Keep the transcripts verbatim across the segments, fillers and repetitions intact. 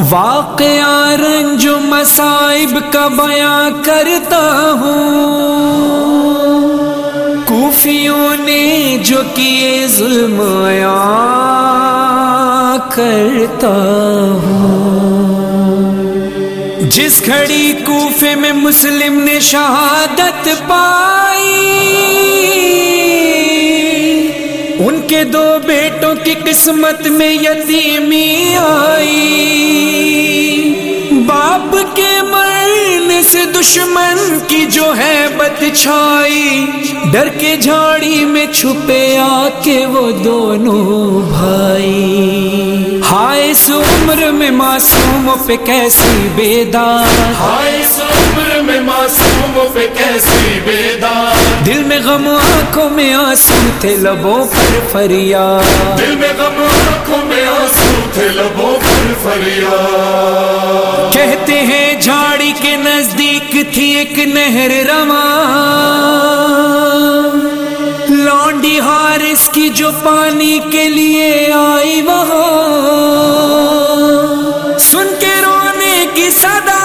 واقعہ رنج و مصائب کا بیاں کرتا ہوں، کوفیوں نے جو کیے ظلم عیاں کرتا ہوں۔ جس گھڑی کوفے میں مسلم نے شہادت پائی، ان کے دو بیٹوں کی قسمت میں یتیمی آئی۔ باپ کے مرنے سے دشمن کی جو ہے بت چھائی، ڈر کے جھاڑی میں چھپے آ کے وہ دونوں بھائی۔ ہائے اس عمر میں معصوموں پہ کیسی بیدار، ہائے اس عمر میں معصوموں پہ کیسی بیدار، دل میں غم آنکھوں میں آنسو تھے لبوں پر فریاد، دل میں غم آنکھوں میں آنسو تھے لبوں پر فریاد۔ کہتے ہیں جھاڑی کے نزدیک تھی ایک نہر رواں، لانڈی حارث کی جو پانی کے لیے آئی وہاں، سن کے رونے کی صدا،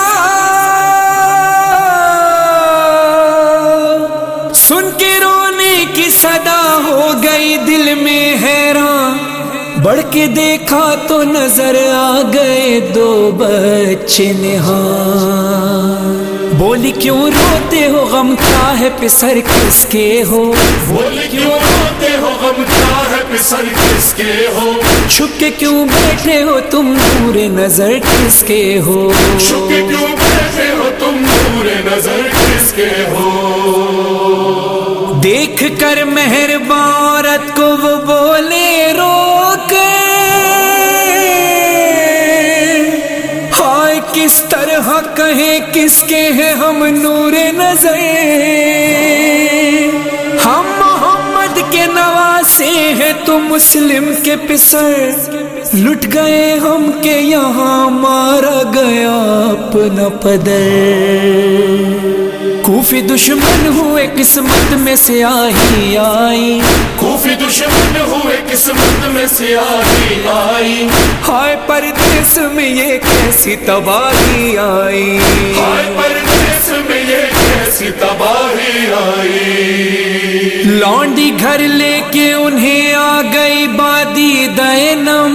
سن کے رونے کی صدا ہو گئی دل میں حیران، بڑھ کے دیکھا تو نظر آ گئے دو بچے نہاں۔ بولی کیوں روتے ہو، غم کیا ہے پسر کس کے ہو، بولی کیوں روتے ہو، غم کیا ہے پسر کس کے ہو، چھپ کے کیوں بیٹھے ہو تم دور نظر کس کے ہو، چھپ کے کیوں بیٹھے ہو تم دور نظر کس کے ہو۔ دیکھ کر مہربان عورت کو وہ بولے رو کے، ہائے کس طرح کہیں کس کے ہیں ہم نور نظر، ہم محمد کے نواسے ہیں تو مسلم کے پسر، لٹ گئے ہم کہ یہاں مارا گیا اپنا پدر۔ کوفی دشمن ہوئے قسمت میں سیاہی آئی، کوفی دشمن ہوئے قسمت میں سیاہی آئی، ہائے پردیس میں یہ کیسی تباہی آئی، ہائے پردیس میں یہ کیسی تباہی آئی۔ لانڈی گھر لے کے انہیں آ گئی بادی دینم،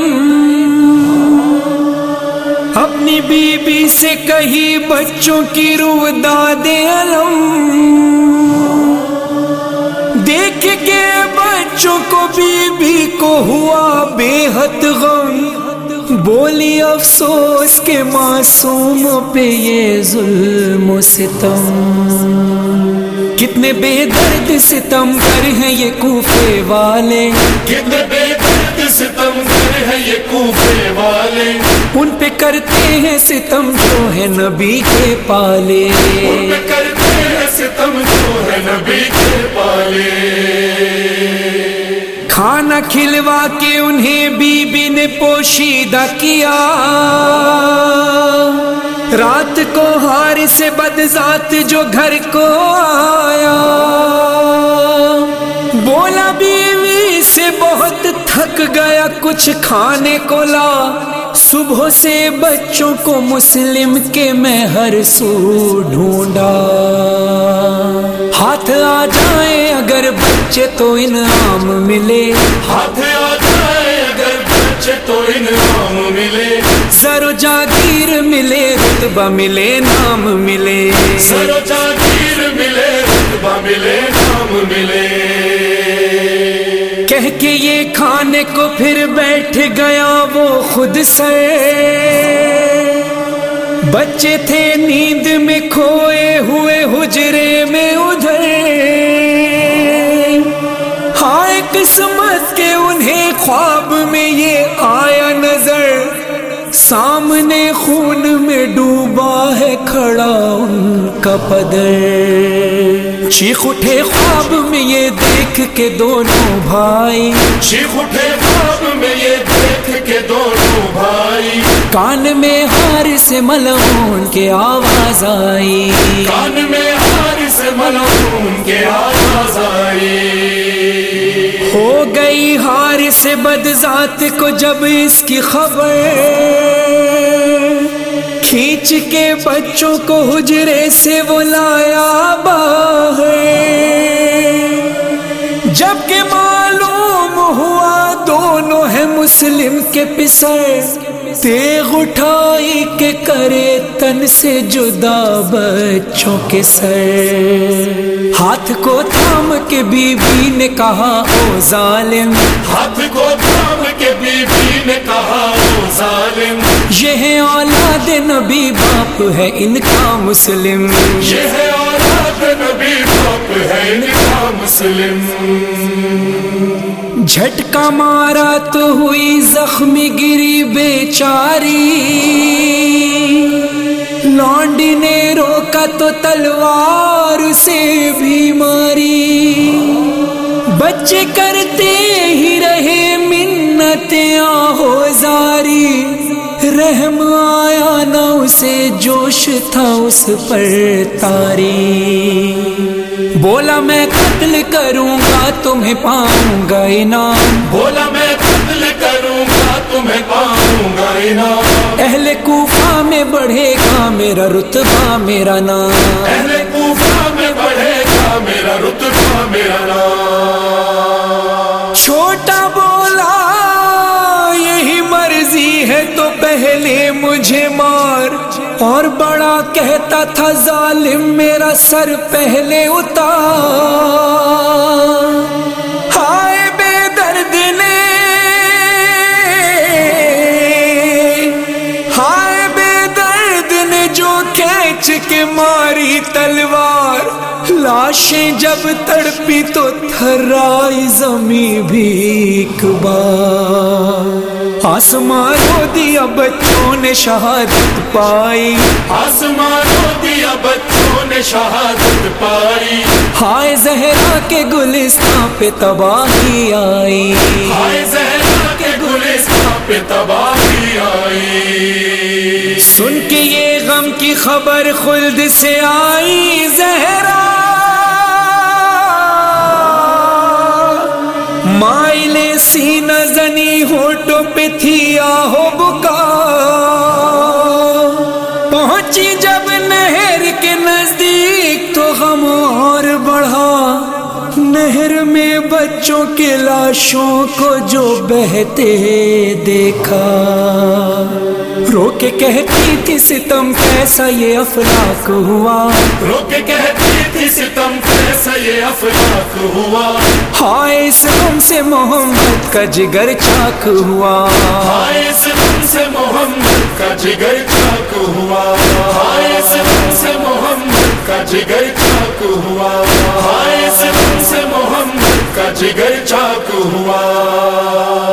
اپنی بی بی سے کہی بچوں کی رو داد علم، دیکھ کے بچوں کو بی بی کو ہوا بے حد غم، بولی افسوس کے معصوموں پہ یہ ظلم و ستم، کتنے بے درد ستم گر ہیں یہ کوفے والے، کتنے بے درد ستم گر ہیں یہ کوفے والے، ان پہ کرتے ہیں ستم جو ہے نبی کے پالے، ان پہ کرتے ہیں ستم جو ہے نبی کے پالے۔ کھانا کھلوا کے انہیں بی بی نے پوشیدہ کیا، رات کو حارث بدذات جو گھر کو آیا، بولا بیوی سے بہت تھک گیا کچھ کھانے کو لا، صبح سے بچوں کو مسلم کے میں ہر سو ڈھونڈا، ہاتھ آ جائیں اگر بچے تو انعام ملے، ہاتھ آ جائے اگر بچے تو انعام ملے، زر و جاگیر ملے رتبہ ملے نام ملے، سر و جاگیر ملے رتبہ ملے نام ملے۔ کہہ کے یہ کھانے کو پھر بیٹھ گیا وہ خود سے، بچے تھے نیند میں کھوئے ہوئے حجرے میں ادھر، ہائے قسمت کے انہیں خواب میں یہ آیا نظر، سامنے خون میں ڈوبا ہے کھڑا ان کا پدر، چیخ اٹھے خواب میں یہ دیکھ کے دونوں بھائی، چیخ اٹھے خواب میں یہ دیکھ کے دونوں بھائی، کان میں حارث ملعون کے آواز آئی، کان میں حارث ملعون کے آواز آئی۔ ہو گئی حارث بدذات کو جب اس کی خبر، کھینچ کے بچوں کو حجرے سے وہ لایا باہر، جبکہ معلوم ہوا دونوں ہیں مسلم کے پسر، تیغ اٹھائی کہ کرے تن سے جدا بچوں کے سر۔ ہاتھ کو تھام کے بی بی نے کہا او ظالم، ہاتھ کو تھام کے بی بی نے کہا او ظالم، یہ ہے اولاد نبی باپ ہے ان کا مسلم، یہ ہے اولاد نبی باپ ہے ان کا مسلم۔ جھٹکا مارا تو ہوئی زخمی گری بیچاری، لونڈی نے روکا تو تلوار سے بھی ماری، بچے کرتے ہی رہے منتیں آہوزاری، رحم آیا نہ اسے جوش تھا اس پر تاری، بولا میں قتل کروں گا تمہیں پاؤں گا انعام، بولا میں قتل کروں گا تمہیں پاؤں گا انعام، اہل کوفہ میں بڑھے گا میرا رتبہ میرا نام، اہل کوفہ میں بڑھے گا میرا رتبہ میرا نام۔ چھوٹا بولا یہی مرضی ہے تو پہلے مجھے مار، اور بڑا کہتا تھا ظالم میرا سر پہلے اتار، ہائے بے درد نے، ہائے بے درد نے جو کھینچ کے ماری تلوار، لاشیں جب تڑپی تو تھرائی زمیں بھی ایک بار، آسمان رو دیا بچوں نے شہادت پائی، آسمان رو دیا بچوں نے شہادت پائی، ہائے زہرا کے گلستان پہ تباہی آئی، ہائے زہرا کے گلستان پہ تباہی آئی، سن کے یہ غم کی خبر خلد سے آئی زہرا، مائل سینہ زنی ہونٹوں پہ تھی آہو بکا، پہنچی جب نہر کے نزدیک تو غم اور بڑھا، نہر میں بچوں کے لاشوں کو جو بہتے دیکھا، رو کے کہتی تھی ستم کیسا یہ افلاک ہوا، رو کے کہتی تھی ستم کیسا یہ افلاک ہوا، ہائے اس غم سے محمد کا جگر چاک ہوا، ہائے اس غم سے محمد کا جگر چاک ہوا، ہائے اس غم سے محمد کا جگر چاک ہوا، ہائے اس غم سے محمد کا جگر چاک ہوا۔